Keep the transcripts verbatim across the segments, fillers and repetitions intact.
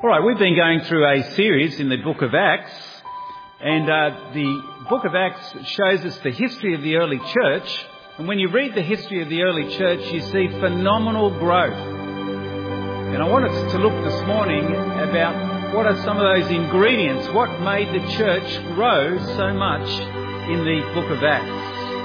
All right, we've been going through a series in the book of Acts, and uh, the book of Acts shows us the history of the early church. And when you read the history of the early church, you see phenomenal growth. And I want us to look this morning about what are some of those ingredients, what made the church grow so much in the book of Acts.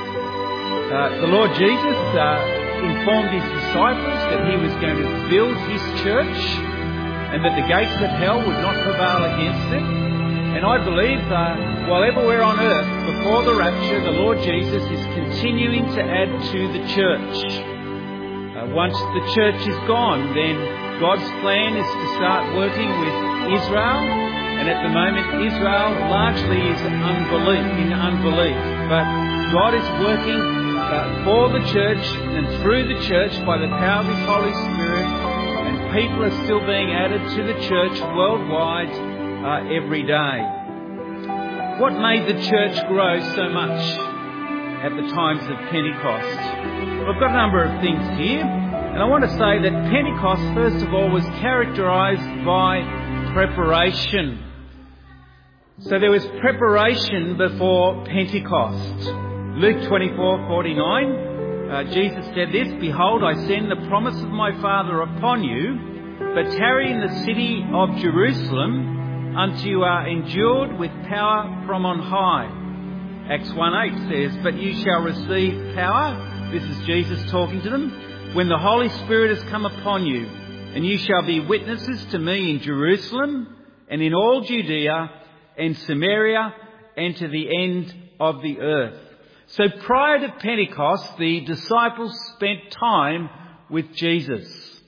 Uh, the Lord Jesus uh, informed his disciples that he was going to build his church, and that the gates of hell would not prevail against it. And I believe uh, while ever we're on earth, before the rapture, the Lord Jesus is continuing to add to the church. Uh, once the church is gone, then God's plan is to start working with Israel. And at the moment, Israel largely is unbelief, in unbelief. But God is working uh, for the church and through the church by the power of His Holy Spirit. People are still being added to the church worldwide uh, every day. What made the church grow so much at the times of Pentecost? Well, I've got a number of things here, and I want to say that Pentecost, first of all, was characterised by preparation. So there was preparation before Pentecost. Luke twenty-four forty-nine. Uh, Jesus said this, "Behold, I send the promise of my Father upon you, but tarry in the city of Jerusalem until you are endued with power from on high." Acts one eight says, "But you shall receive power," this is Jesus talking to them, "when the Holy Spirit has come upon you, and you shall be witnesses to me in Jerusalem and in all Judea and Samaria and to the end of the earth." So prior to Pentecost, the disciples spent time with Jesus.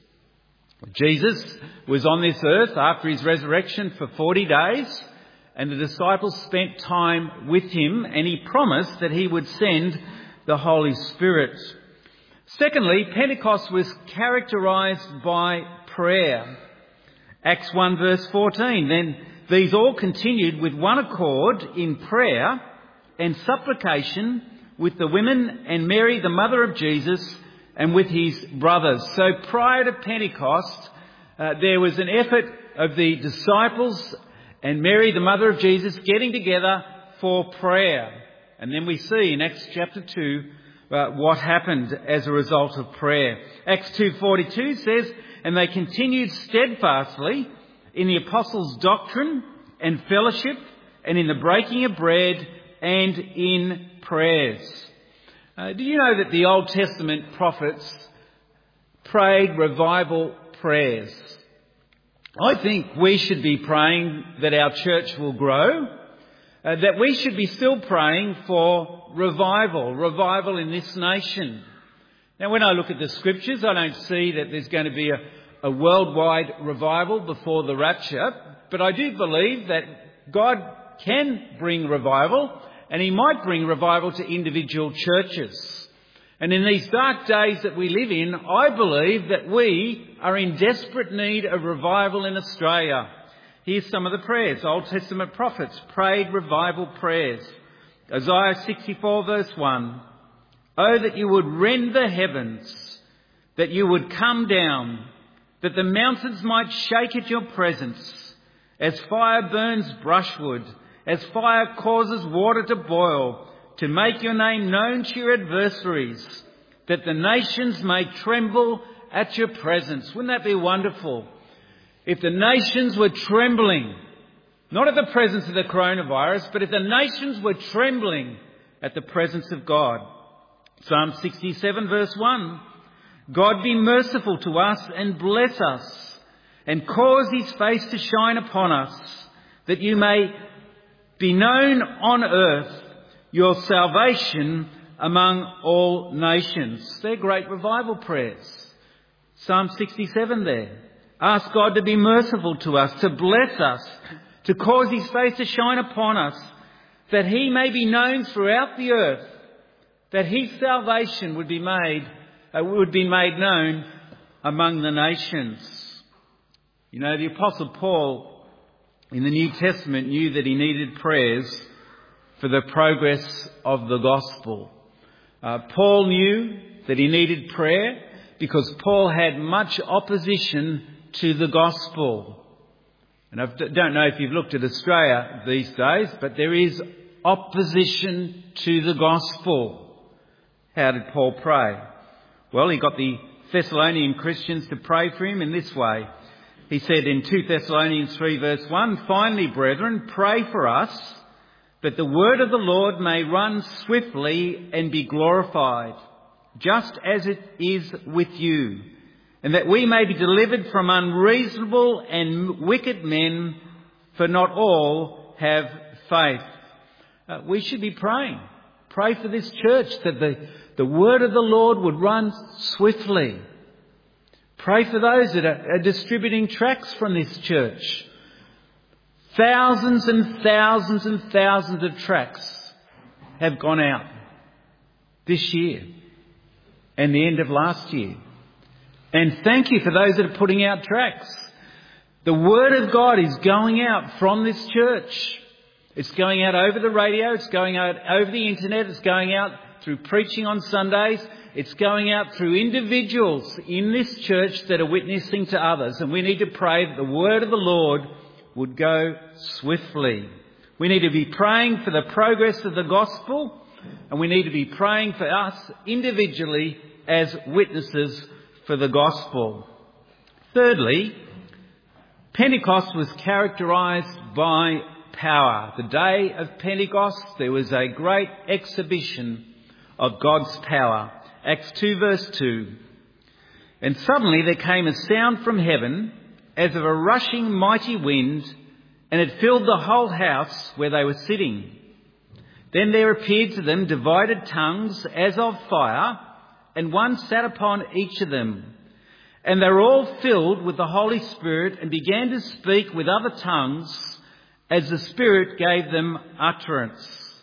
Jesus was on this earth after his resurrection for forty days, and the disciples spent time with him, and he promised that he would send the Holy Spirit. Secondly, Pentecost was characterised by prayer. Acts one verse fourteen, "Then these all continued with one accord in prayer and supplication with the women and Mary, the mother of Jesus, and with his brothers." So prior to Pentecost, uh, there was an effort of the disciples and Mary, the mother of Jesus, getting together for prayer. And then we see in Acts chapter two uh, what happened as a result of prayer. Acts two forty-two says, "And they continued steadfastly in the apostles' doctrine and fellowship, and in the breaking of bread, and in prayers." Uh, do you know that the Old Testament prophets prayed revival prayers? I think we should be praying that our church will grow, uh, that we should be still praying for revival, revival in this nation. Now, when I look at the scriptures, I don't see that there's going to be a, a worldwide revival before the rapture, but I do believe that God can bring revival, and he might bring revival to individual churches. And in these dark days that we live in, I believe that we are in desperate need of revival in Australia. Here's some of the prayers. Old Testament prophets prayed revival prayers. Isaiah sixty-four verse one. "Oh, that you would rend the heavens, that you would come down, that the mountains might shake at your presence, as fire burns brushwood, as fire causes water to boil, to make your name known to your adversaries, that the nations may tremble at your presence." Wouldn't that be wonderful? If the nations were trembling, not at the presence of the coronavirus, but if the nations were trembling at the presence of God. Psalm sixty-seven verse one. "God be merciful to us and bless us, and cause his face to shine upon us, that you may be known on earth, your salvation among all nations." They're great revival prayers. Psalm sixty-seven there. Ask God to be merciful to us, to bless us, to cause his face to shine upon us, that he may be known throughout the earth, that his salvation would be made, uh, would be made known among the nations. You know, the Apostle Paul in the New Testament knew that he needed prayers for the progress of the gospel. Uh, Paul knew that he needed prayer because Paul had much opposition to the gospel. And I don't know if you've looked at Australia these days, but there is opposition to the gospel. How did Paul pray? Well, he got the Thessalonian Christians to pray for him in this way. He said in two Thessalonians three verse one, "Finally, brethren, pray for us, that the word of the Lord may run swiftly and be glorified, just as it is with you, and that we may be delivered from unreasonable and wicked men, for not all have faith." Uh, we should be praying. Pray for this church that the, the word of the Lord would run swiftly. Pray for those that are, are distributing tracts from this church. Thousands and thousands and thousands of tracts have gone out this year and the end of last year. And thank you for those that are putting out tracts. The word of God is going out from this church. It's going out over the radio. It's going out over the internet. It's going out through preaching on Sundays. It's going out through individuals in this church that are witnessing to others. And we need to pray that the word of the Lord would go swiftly. We need to be praying for the progress of the gospel. And we need to be praying for us individually as witnesses for the gospel. Thirdly, Pentecost was characterised by power. The day of Pentecost, there was a great exhibition of God's power. Acts two verse two. "And suddenly there came a sound from heaven as of a rushing mighty wind, and it filled the whole house where they were sitting. Then there appeared to them divided tongues as of fire, and one sat upon each of them. And they were all filled with the Holy Spirit and began to speak with other tongues as the Spirit gave them utterance."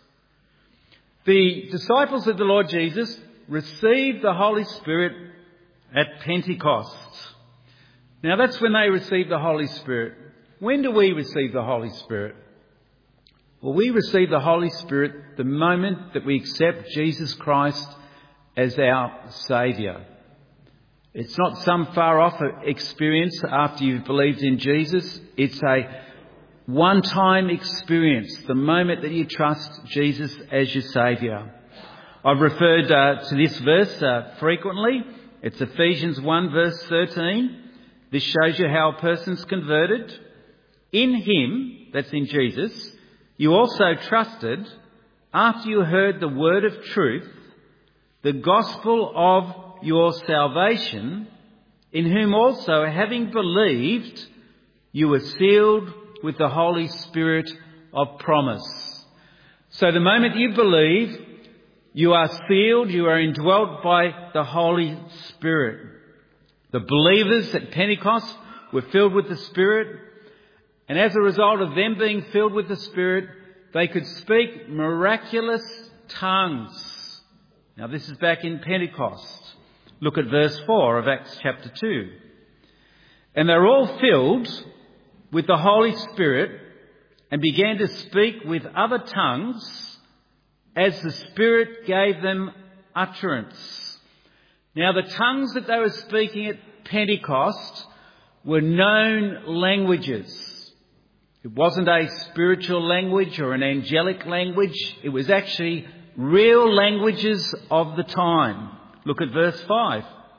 The disciples of the Lord Jesus received the Holy Spirit at Pentecost. Now that's when they received the Holy Spirit. When do we receive the Holy Spirit? Well, we receive the Holy Spirit the moment that we accept Jesus Christ as our Saviour. It's not some far off experience after you've believed in Jesus. It's a one-time experience, the moment that you trust Jesus as your Saviour. I've referred uh, to this verse uh, frequently. It's Ephesians one verse thirteen. This shows you how a person's converted. "In him," that's in Jesus, "you also trusted after you heard the word of truth, the gospel of your salvation, in whom also, having believed, you were sealed with the Holy Spirit of promise." So the moment you believe, you are sealed, you are indwelt by the Holy Spirit. The believers at Pentecost were filled with the Spirit, and as a result of them being filled with the Spirit, they could speak miraculous tongues. Now this is back in Pentecost. Look at verse four of Acts chapter two. "And they were all filled with the Holy Spirit and began to speak with other tongues as the Spirit gave them utterance." Now the tongues that they were speaking at Pentecost were known languages. It wasn't a spiritual language or an angelic language. It was actually real languages of the time. Look at verse five.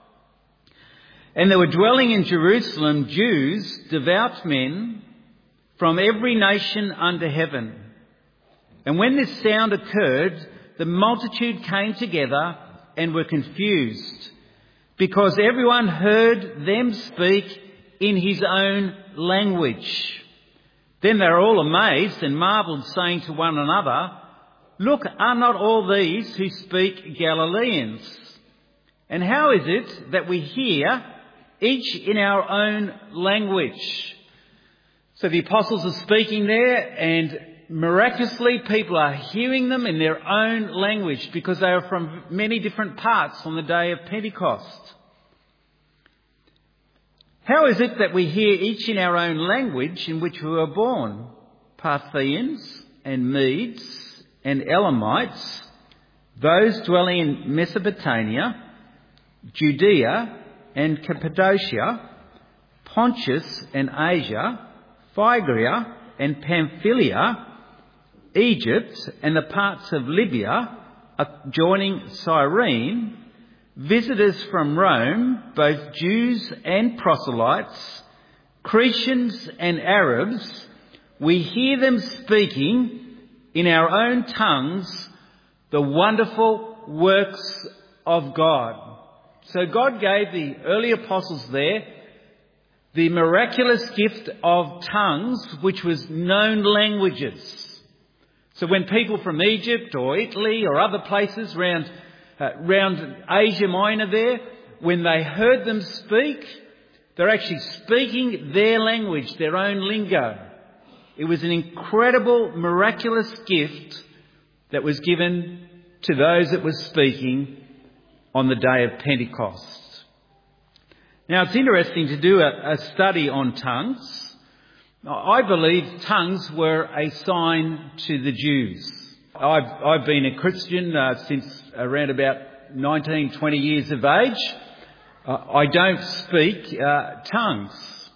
"And there were dwelling in Jerusalem Jews, devout men, from every nation under heaven. And when this sound occurred, the multitude came together and were confused, because everyone heard them speak in his own language. Then they were all amazed and marvelled, saying to one another, 'Look, are not all these who speak Galileans? And how is it that we hear each in our own language?'" So the apostles are speaking there, and miraculously people are hearing them in their own language because they are from many different parts on the day of Pentecost. "How is it that we hear each in our own language in which we were born? Parthians and Medes and Elamites, those dwelling in Mesopotamia, Judea and Cappadocia, Pontus and Asia, Phrygia and Pamphylia, Egypt and the parts of Libya adjoining Cyrene, visitors from Rome, both Jews and proselytes, Cretians and Arabs, we hear them speaking in our own tongues the wonderful works of God. So God gave the early apostles there the miraculous gift of tongues, which was known languages. So when people from Egypt or Italy or other places around, uh, around Asia Minor there, when they heard them speak, they're actually speaking their language, their own lingo. It was an incredible, miraculous gift that was given to those that were speaking on the day of Pentecost. Now, it's interesting to do a, a study on tongues. I believe tongues were a sign to the Jews. I've, I've been a Christian uh, since around about nineteen, twenty years of age. Uh, I don't speak uh, tongues.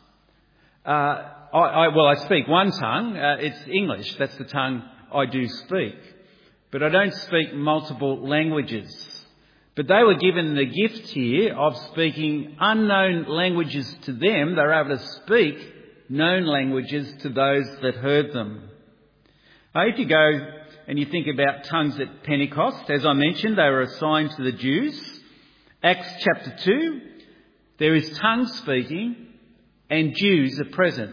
Uh, I, I, well, I speak one tongue. Uh, it's English. That's the tongue I do speak. But I don't speak multiple languages. But they were given the gift here of speaking unknown languages to them. They were able to speak known languages to those that heard them. Now, if you go and you think about tongues at Pentecost, as I mentioned, they were assigned to the Jews. Acts chapter two, there is tongue speaking and Jews are present.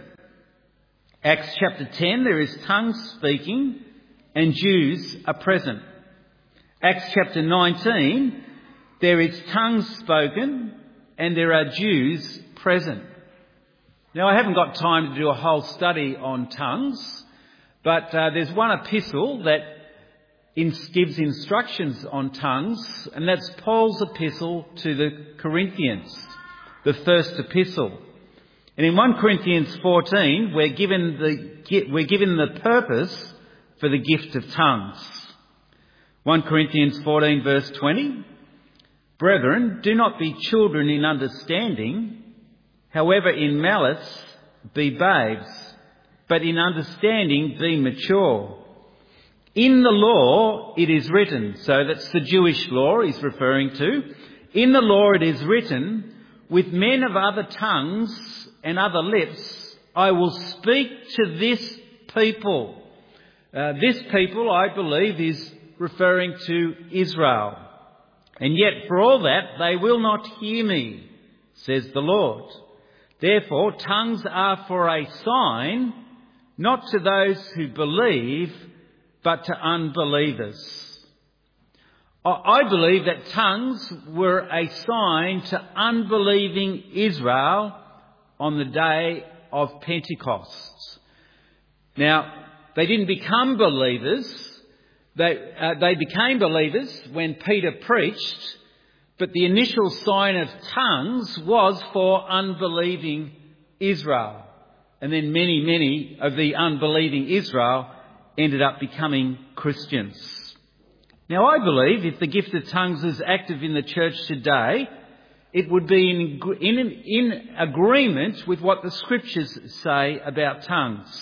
Acts chapter ten, there is tongue speaking and Jews are present. Acts chapter nineteen, there is tongues spoken and there are Jews present. Now, I haven't got time to do a whole study on tongues, but uh, there's one epistle that in, gives instructions on tongues, and that's Paul's epistle to the Corinthians, the first epistle. And in First Corinthians fourteen, we're given the we're given the purpose for the gift of tongues. First Corinthians fourteen, verse twenty. Brethren, do not be children in understanding, however in malice be babes, but in understanding be mature. In the law it is written, so that's the Jewish law he's referring to. In the law it is written, with men of other tongues and other lips I will speak to this people. Uh, this people, I believe, is referring to Israel. And yet for all that they will not hear me, says the Lord. Therefore tongues are for a sign, not to those who believe, but to unbelievers. I believe that tongues were a sign to unbelieving Israel on the day of Pentecost. Now, they didn't become believers. They, uh, they became believers when Peter preached, but the initial sign of tongues was for unbelieving Israel. And then many, many of the unbelieving Israel ended up becoming Christians. Now, I believe if the gift of tongues is active in the church today, it would be in, in, in agreement with what the scriptures say about tongues.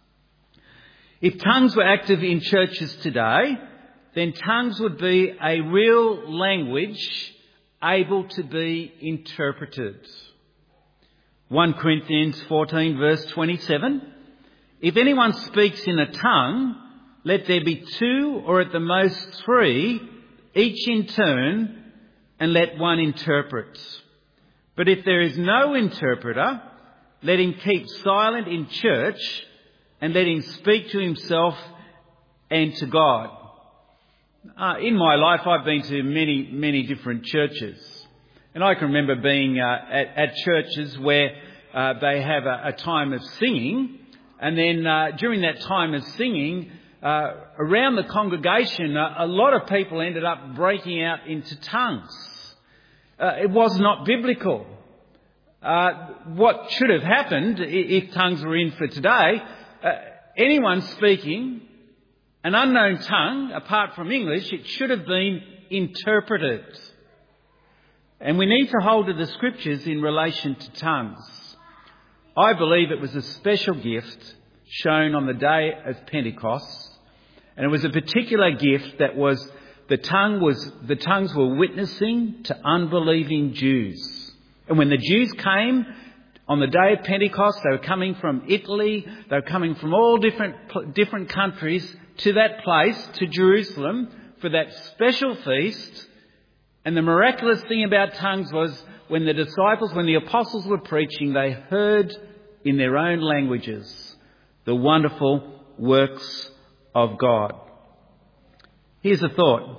If tongues were active in churches today, then tongues would be a real language able to be interpreted. First Corinthians fourteen, verse twenty-seven. If anyone speaks in a tongue, let there be two or at the most three, each in turn, and let one interpret. But if there is no interpreter, let him keep silent in church, and let him speak to himself and to God. Uh, in my life, I've been to many, many different churches. And I can remember being uh, at, at churches where uh, they have a, a time of singing. And then uh, during that time of singing, uh, around the congregation, uh, a lot of people ended up breaking out into tongues. Uh, it was not biblical. Uh, what should have happened if tongues were in for today, uh, anyone speaking an unknown tongue, apart from English, it should have been interpreted. And we need to hold to the scriptures in relation to tongues. I believe it was a special gift shown on the day of Pentecost, and it was a particular gift that was the tongue was the tongues were witnessing to unbelieving Jews. And when the Jews came on the day of Pentecost, they were coming from Italy, they were coming from all different different countries to that place, to Jerusalem, for that special feast. And the miraculous thing about tongues was when the disciples, when the apostles were preaching, they heard in their own languages the wonderful works of God. Here's a thought.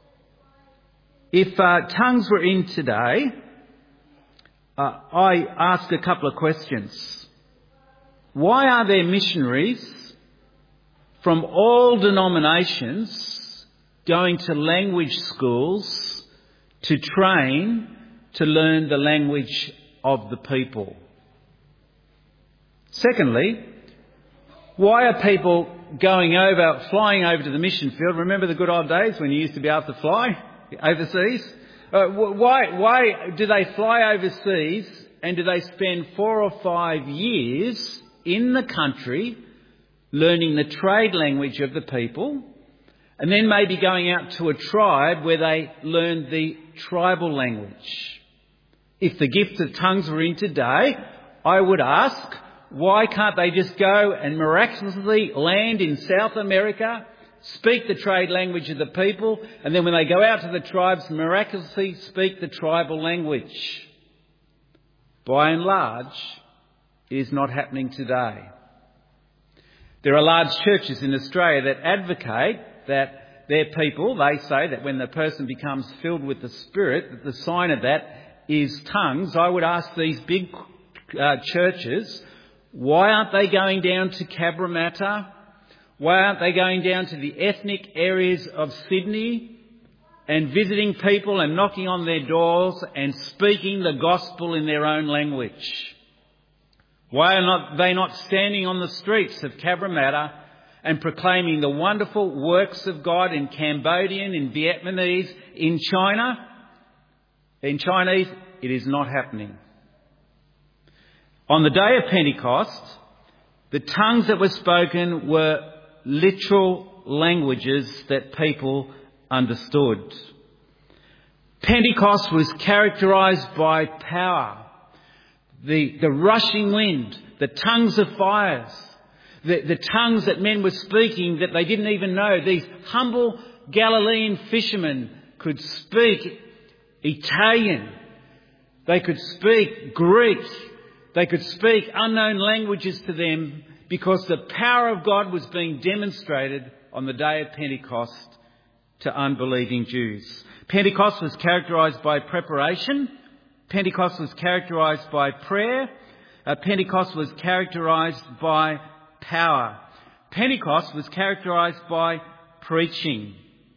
If uh, tongues were in today, uh, I ask a couple of questions. Why are there missionaries from all denominations going to language schools to train to learn the language of the people? Secondly, why are people going over, flying over to the mission field? Remember the good old days when you used to be able to fly overseas? Uh, why, why do they fly overseas and do they spend four or five years in the country learning the trade language of the people and then maybe going out to a tribe where they learn the tribal language? If the gift of tongues were in today, I would ask, why can't they just go and miraculously land in South America, speak the trade language of the people, and then when they go out to the tribes, miraculously speak the tribal language? By and large, it is not happening today. There are large churches in Australia that advocate that their people, they say that when the person becomes filled with the Spirit, that the sign of that is tongues. I would ask these big uh, churches, why aren't they going down to Cabramatta? Why aren't they going down to the ethnic areas of Sydney and visiting people and knocking on their doors and speaking the gospel in their own language? Why are not, they not standing on the streets of Cabramatta and proclaiming the wonderful works of God in Cambodian, in Vietnamese, in China? In Chinese, it is not happening. On the day of Pentecost, the tongues that were spoken were literal languages that people understood. Pentecost was characterised by power, the, the rushing wind, the tongues of fires, the, the tongues that men were speaking that they didn't even know. These humble Galilean fishermen could speak Italian, they could speak Greek, they could speak unknown languages to them because the power of God was being demonstrated on the day of Pentecost to unbelieving Jews. Pentecost was characterised by preparation. Pentecost was characterised by prayer. Uh, Pentecost was characterised by power. Pentecost was characterised by preaching.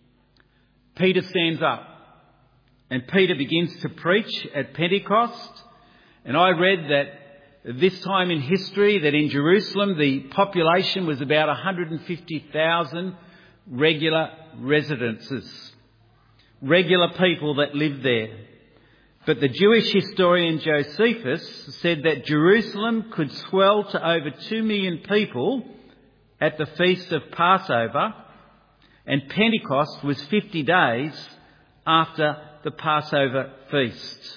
Peter stands up and Peter begins to preach at Pentecost. And I read that this time in history, that in Jerusalem the population was about one hundred fifty thousand regular residences, regular people that lived there. But the Jewish historian Josephus said that Jerusalem could swell to over two million people at the feast of Passover, and Pentecost was fifty days after the Passover feast.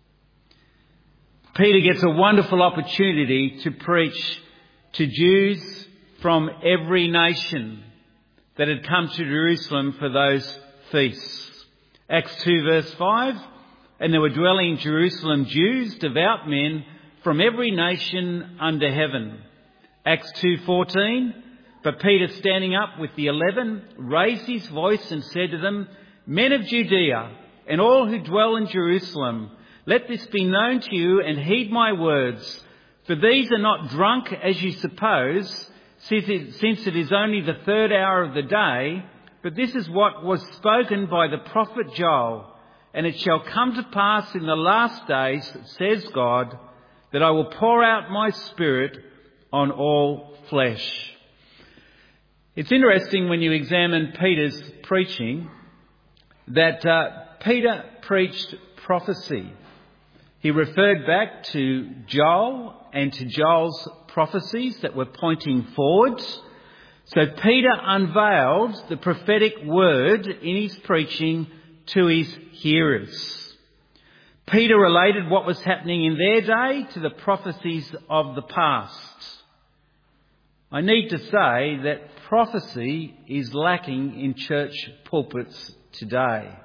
Peter gets a wonderful opportunity to preach to Jews from every nation that had come to Jerusalem for those feasts. Acts two verse five, and there were dwelling in Jerusalem Jews, devout men from every nation under heaven. Acts two fourteen, but Peter, standing up with the eleven, raised his voice and said to them, Men of Judea and all who dwell in Jerusalem, let this be known to you and heed my words. For these are not drunk as you suppose, since it is only the third hour of the day, but this is what was spoken by the prophet Joel. And it shall come to pass in the last days, says God, that I will pour out my Spirit on all flesh. It's interesting when you examine Peter's preaching that uh, Peter preached prophecy. He referred back to Joel and to Joel's prophecies that were pointing forward. So Peter unveiled the prophetic word in his preaching to his hearers. Peter related what was happening in their day to the prophecies of the past. I need to say that prophecy is lacking in church pulpits today.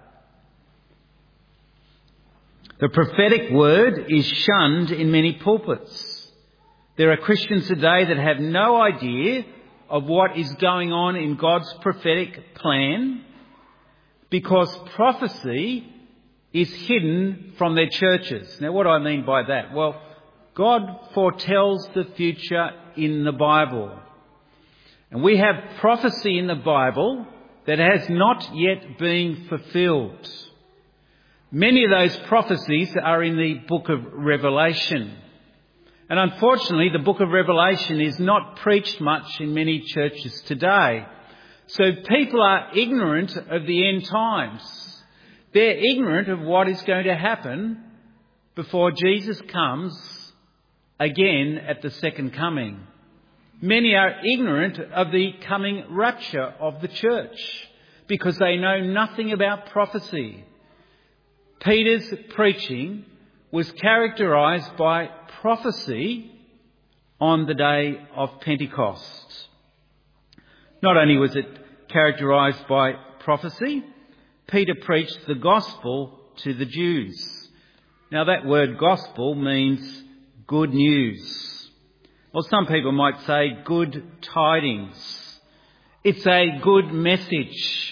The prophetic word is shunned in many pulpits. There are Christians today that have no idea of what is going on in God's prophetic plan because prophecy is hidden from their churches. Now, what do I mean by that? Well, God foretells the future in the Bible. And we have prophecy in the Bible that has not yet been fulfilled. Many of those prophecies are in the book of Revelation. And unfortunately, the book of Revelation is not preached much in many churches today. So people are ignorant of the end times. They're ignorant of what is going to happen before Jesus comes again at the second coming. Many are ignorant of the coming rapture of the church because they know nothing about prophecy. Peter's preaching was characterised by prophecy on the day of Pentecost. Not only was it characterised by prophecy, Peter preached the gospel to the Jews. Now that word gospel means good news. Or some people might say good tidings. It's a good message.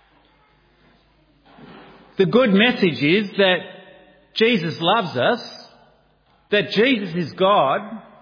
The good message is that Jesus loves us, that Jesus is God,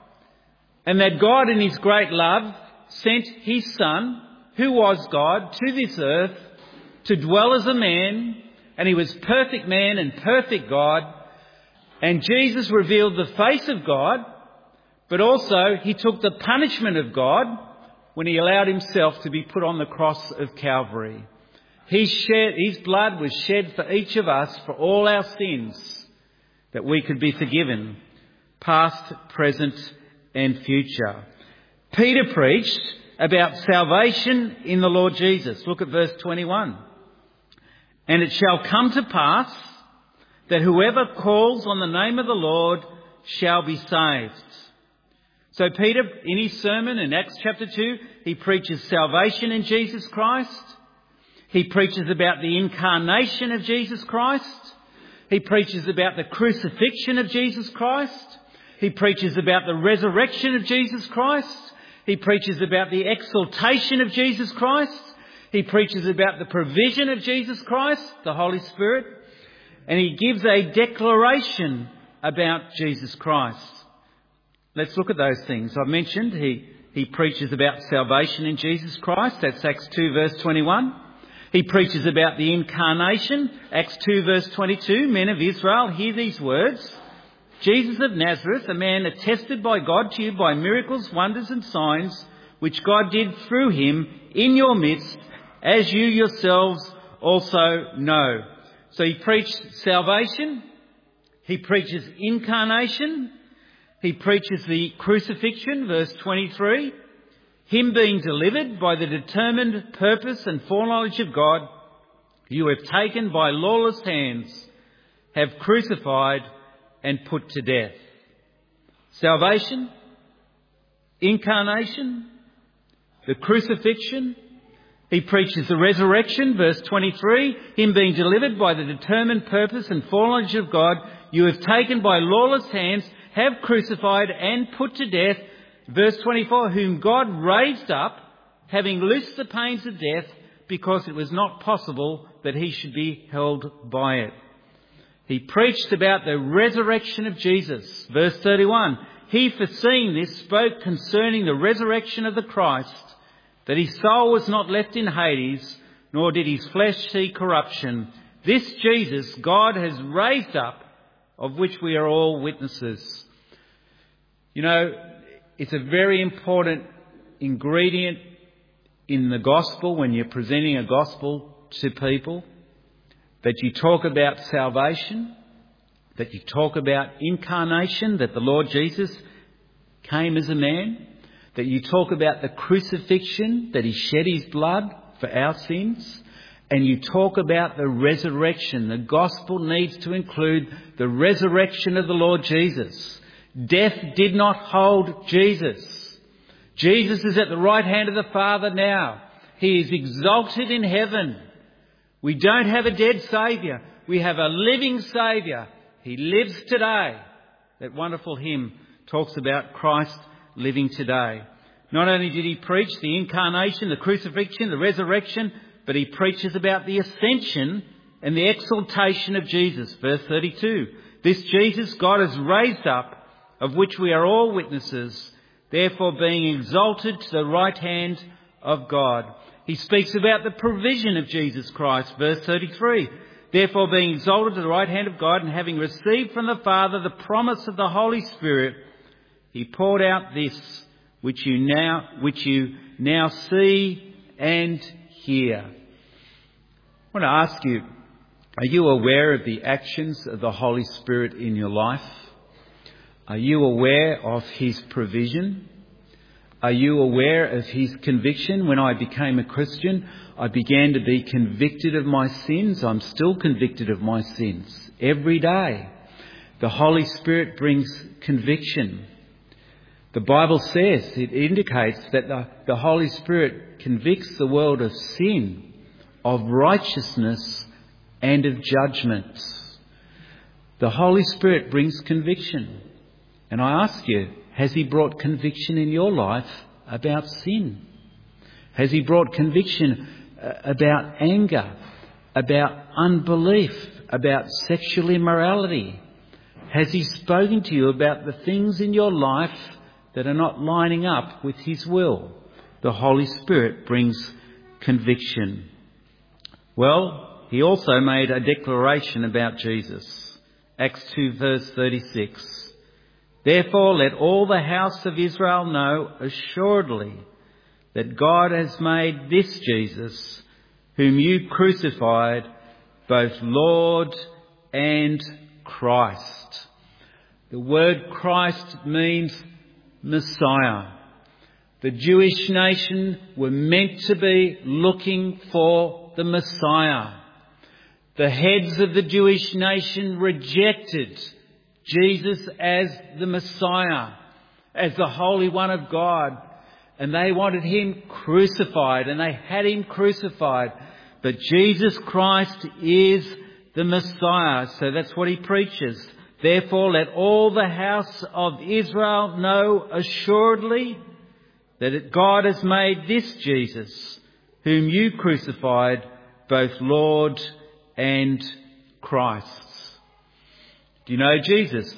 and that God in his great love sent his Son, who was God, to this earth to dwell as a man, and he was perfect man and perfect God. And Jesus revealed the face of God, but also he took the punishment of God when he allowed himself to be put on the cross of Calvary. He shed, his blood was shed for each of us for all our sins, that we could be forgiven, past, present and future. Peter preached about salvation in the Lord Jesus. Look at verse twenty-one. And it shall come to pass that whoever calls on the name of the Lord shall be saved. So Peter, in his sermon in Acts chapter two, he preaches salvation in Jesus Christ. He preaches about the incarnation of Jesus Christ. He preaches about the crucifixion of Jesus Christ. He preaches about the resurrection of Jesus Christ. He preaches about the exaltation of Jesus Christ. He preaches about the provision of Jesus Christ, the Holy Spirit. And he gives a declaration about Jesus Christ. Let's look at those things. I've mentioned he, he preaches about salvation in Jesus Christ. That's Acts two verse twenty-one. He preaches about the incarnation. Acts two verse twenty-two. Men of Israel, hear these words. Jesus of Nazareth, a man attested by God to you by miracles, wonders and signs, which God did through him in your midst, as you yourselves also know. So he preached salvation. He preaches incarnation. He preaches the crucifixion, verse twenty-three. Him being delivered by the determined purpose and foreknowledge of God, you have taken by lawless hands, have crucified and put to death. Salvation, incarnation, the crucifixion. He preaches the resurrection, verse twenty-three. Him being delivered by the determined purpose and foreknowledge of God, you have taken by lawless hands, have crucified and put to death. Verse twenty-four, whom God raised up, having loosed the pains of death, because it was not possible that he should be held by it. He preached about the resurrection of Jesus. Verse thirty-one, he foreseeing this spoke concerning the resurrection of the Christ, that his soul was not left in Hades, nor did his flesh see corruption. This Jesus God has raised up, of which we are all witnesses. You know, it's a very important ingredient in the gospel when you're presenting a gospel to people, that you talk about salvation that you talk about incarnation, that the Lord Jesus came as a man, that you talk about the crucifixion, that he shed his blood for our sins, and you talk about the resurrection. The gospel needs to include the resurrection of the Lord Jesus. Death did not hold Jesus. Jesus is at the right hand of the Father now. He is exalted in heaven. We don't have a dead Saviour. We have a living Saviour. He lives today. That wonderful hymn talks about Christ living today. Not only did he preach the incarnation, the crucifixion, the resurrection, but he preaches about the ascension and the exaltation of Jesus. Verse thirty-two, this Jesus God has raised up, of which we are all witnesses, therefore being exalted to the right hand of God. He speaks about the provision of Jesus Christ. Verse thirty-three, therefore being exalted to the right hand of God, and having received from the Father the promise of the Holy Spirit, he poured out this which you now, which you now see and hear. I want to ask you, are you aware of the actions of the Holy Spirit in your life? Are you aware of his provision? Are you aware of his conviction? When I became a Christian, I began to be convicted of my sins. I'm still convicted of my sins every day. The Holy Spirit brings conviction. The Bible says, it indicates that the, the Holy Spirit convicts the world of sin, of righteousness and of judgment. The Holy Spirit brings conviction. And I ask you, has he brought conviction in your life about sin? Has he brought conviction about anger, about unbelief, about sexual immorality? Has he spoken to you about the things in your life that are not lining up with his will? The Holy Spirit brings conviction. Well, he also made a declaration about Jesus. Acts two verse thirty-six. Therefore let all the house of Israel know assuredly that God has made this Jesus, whom you crucified, both Lord and Christ. The word Christ means Messiah. The Jewish nation were meant to be looking for the Messiah. The heads of the Jewish nation rejected Jesus as the Messiah, as the Holy One of God. And they wanted him crucified, and they had him crucified. But Jesus Christ is the Messiah. So that's what he preaches. Therefore, let all the house of Israel know assuredly that God has made this Jesus, whom you crucified, both Lord and Christ. Do you know Jesus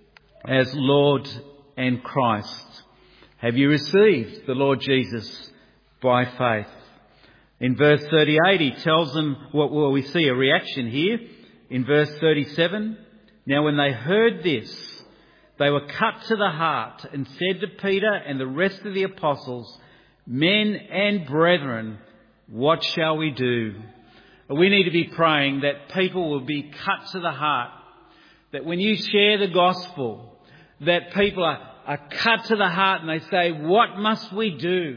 as Lord and Christ? Have you received the Lord Jesus by faith? In verse thirty-eight, he tells them, well, we see a reaction here. In verse thirty-seven, now when they heard this, they were cut to the heart and said to Peter and the rest of the apostles, men and brethren, what shall we do? We need to be praying that people will be cut to the heart, that when you share the gospel, that people are, are cut to the heart and they say, what must we do?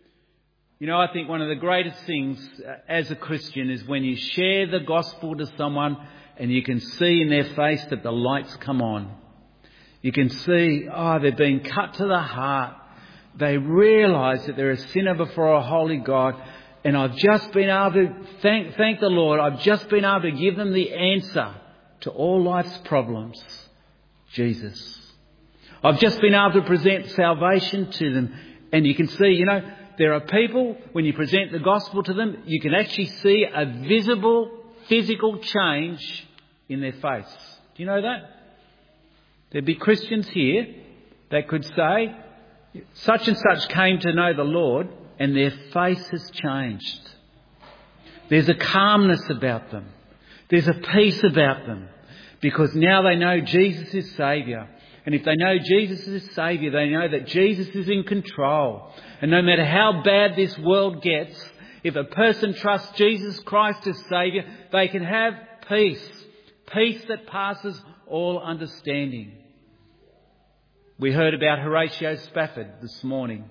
You know, I think one of the greatest things as a Christian is when you share the gospel to someone and you can see in their face that the lights come on. You can see, oh, they're being cut to the heart. They realise that they're a sinner before a holy God. And I've just been able to, thank, thank the Lord, I've just been able to give them the answer to all life's problems. Jesus. I've just been able to present salvation to them. And you can see, you know, there are people, when you present the gospel to them, you can actually see a visible physical change in their face. Do you know that? There'd be Christians here that could say, such and such came to know the Lord and their face has changed. There's a calmness about them. There's a peace about them because now they know Jesus is Saviour. And if they know Jesus is Saviour, they know that Jesus is in control. And no matter how bad this world gets, if a person trusts Jesus Christ as Saviour, they can have peace. Peace that passes all understanding. We heard about Horatio Spafford this morning.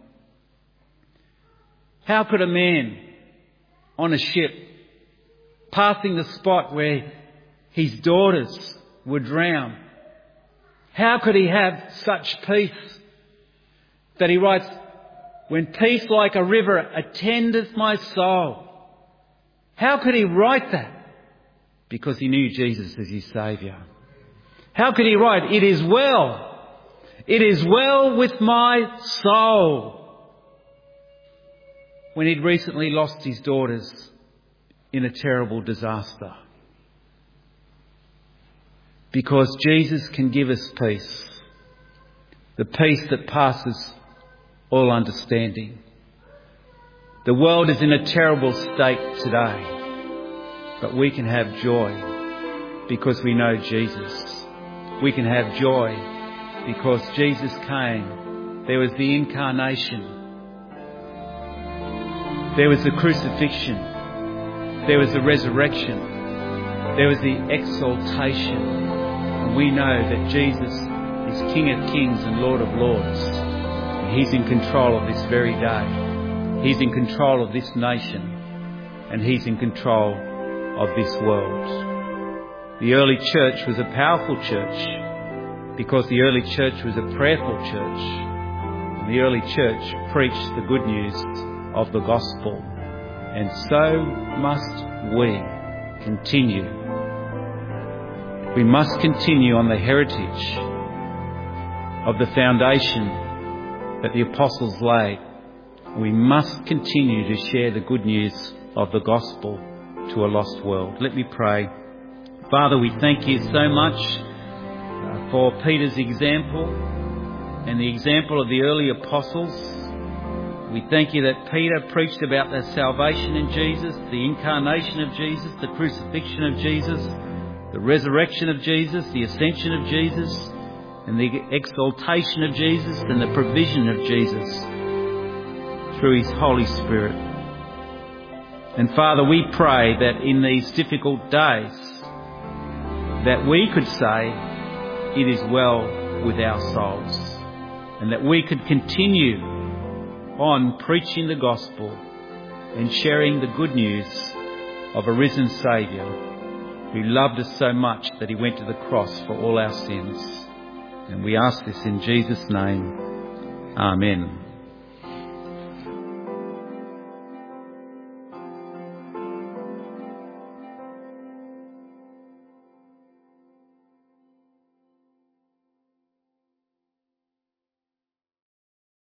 How could a man on a ship passing the spot where his daughters were drowned, how could he have such peace that he writes, "When peace like a river attendeth my soul"? How could he write that? Because he knew Jesus as his Saviour. How could he write, "It is well, it is well with my soul"? When he'd recently lost his daughters in a terrible disaster. Because Jesus can give us peace. The peace that passes all understanding. The world is in a terrible state today. But we can have joy because we know Jesus. We can have joy because Jesus came. There was the incarnation. There was the crucifixion. There was the resurrection. There was the exaltation. And we know that Jesus is King of Kings and Lord of Lords. And He's in control of this very day. He's in control of this nation. And He's in control of this world. The early church was a powerful church because the early church was a prayerful church. And the early church preached the good news of the gospel. And so must we continue. We must continue on the heritage of the foundation that the apostles laid. We must continue to share the good news of the gospel to a lost world. Let me pray. Father, we thank you so much uh, for Peter's example and the example of the early apostles. We thank you that Peter preached about the salvation in Jesus, the incarnation of Jesus, the crucifixion of Jesus, the resurrection of Jesus, the ascension of Jesus, and the exaltation of Jesus and the provision of Jesus through His Holy Spirit. And Father, we pray that in these difficult days that we could say, "It is well with our souls," and that we could continue on preaching the gospel and sharing the good news of a risen Saviour who loved us so much that He went to the cross for all our sins. And we ask this in Jesus' name. Amen.